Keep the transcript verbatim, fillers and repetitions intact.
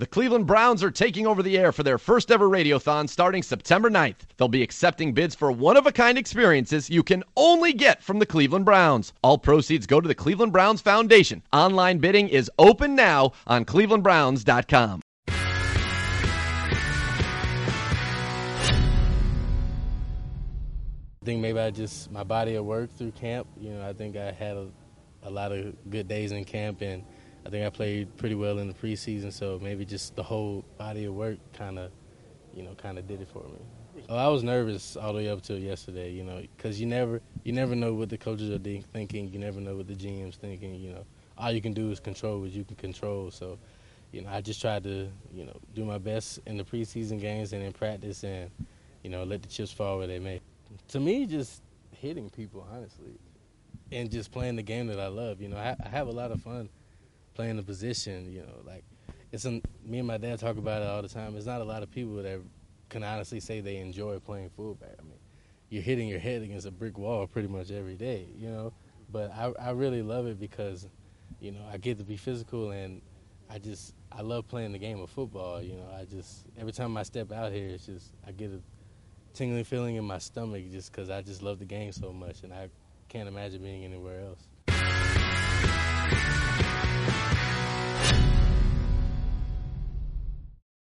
The Cleveland Browns are taking over the air for their first ever Radiothon starting September ninth. They'll be accepting bids for one-of-a-kind experiences you can only get from the Cleveland Browns. All proceeds go to the Cleveland Browns Foundation. Online bidding is open now on cleveland browns dot com. I think maybe I just, my body of work through camp, you know, I think I had a, a lot of good days in camp, and I think I played pretty well in the preseason, so maybe just the whole body of work kind of, you know, kind of did it for me. Oh, I was nervous all the way up till yesterday, you know, because you never, you never know what the coaches are de- thinking. You never know what the G M's thinking. You know, all you can do is control what you can control. So, you know, I just tried to, you know, do my best in the preseason games and in practice, and, you know, let the chips fall where they may. To me, just hitting people, honestly, and just playing the game that I love. You know, I, I have a lot of fun playing the position, you know, like, it's an, me and my dad talk about it all the time. There's not a lot of people that can honestly say they enjoy playing fullback. I mean, you're hitting your head against a brick wall pretty much every day, you know, but I, I really love it because, you know, I get to be physical, and I just, I love playing the game of football, you know. I just, every time I step out here, it's just, I get a tingling feeling in my stomach just because I just love the game so much, and I can't imagine being anywhere else.